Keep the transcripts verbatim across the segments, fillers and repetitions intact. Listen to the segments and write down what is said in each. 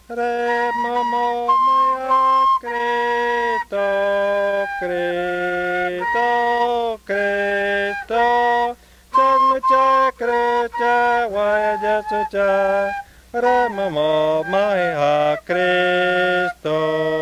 re mo mo maya Cristo Cristo Cristo chân cha Cristo vaya Giêsu cha re mo mo maya Cristo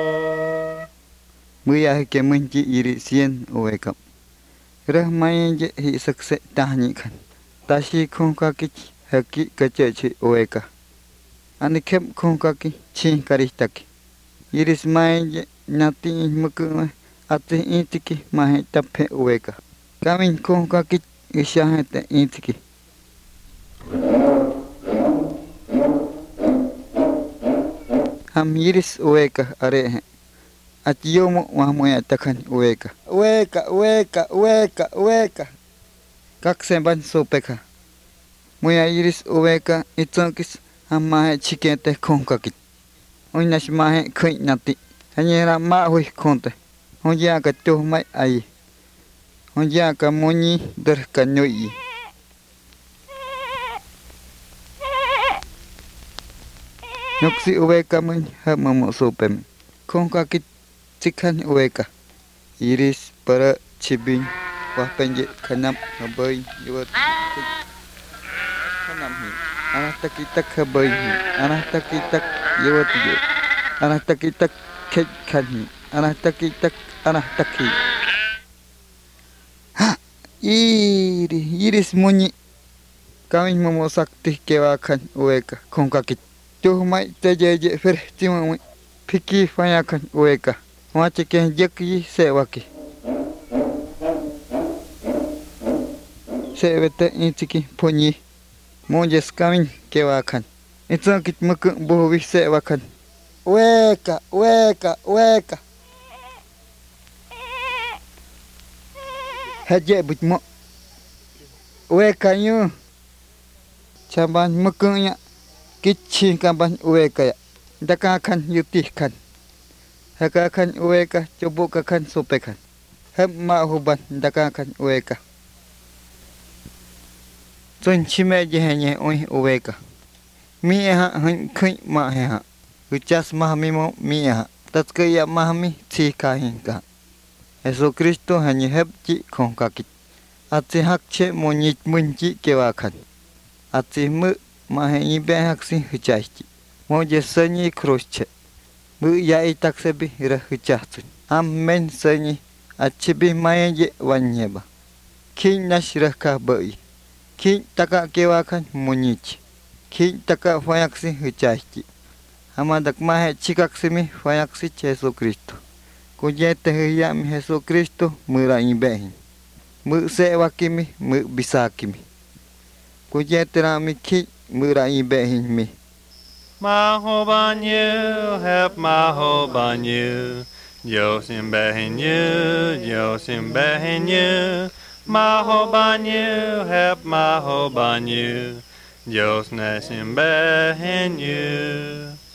Mưa cái mình chỉ iri xiên ôi cặp rah mai je hi sakse tahni khan tashi khong ka ki haki ka che chi ôi cả ani khem khong ka ki chi kari tak iris mai je nati muk ati itiki mai taphe ôi cả kamin khong ka ki isha hete itiki ham iris ôi cả are hai Atiyomo wamoya takhan ueka. Ueka, ueka, ueka, ueka. Kaksen ban sopeka. Moya iris ueka itonkis hamahe chikente konkakit. Oinash mahe kuin nati. Hanyera ma hui konte. Honja ka tuh mai ai. Honja ka moni der ka nyoi. Noksi ueka mun hamamo sopem. Konkakit Chikan ueka iris para chibin wah penje kanam habai yuat kanam hi anak takitak habai hi anak takitak yuat yu anak takitak kek kan hi anak takitak anak taki ha iri iris munyi kami momo sakti kewakan ueka konkakit tuh mai tejeje fer timamai piki fayakan ueka Wace ke jeki sewaki. Sewete intiki ponyi. Monjes kamin kewakan. Itzakit muk bohwi sewakan. Weka, weka, weka. Haje butmo. Weka yu. Caban muknya kici kaban weka ya. Dakakan yutihkan. Hakakan ueka cobukakan sopekan. Hem mahuban dakakan ueka. Tun chime jehenye oi ueka. Mi ha hun kui ma ha. Uchas mahmi mo mi ha. Tatkaya mahmi ti kahinka. Yesus Kristo hanya hebji kongkakit. Ati hakche monyit munji kewakan. Ati mu mahenyi behaksi huchaichi. Mo jesanyi krosche. Bu ya itak sebi rahuchatun. Amen sanyi achibi maye wanyeba. Kin nashraka bai. Kin taka kewakan munich. Kin taka fayaksi huchachi. Hamadak mahe chikaksimi fayaksi Yesus Kristo. Kujete huyami Yesus Kristo mura ibehin. Mu sewakimi mu bisakimi. Kujete rami ki mura ibehin mi. Mahobanyu, hep Mahobanyu, Yosim behenyu, Yosim behenyu, Mahobanyu, hep Mahobanyu, Yos nesim behenyu.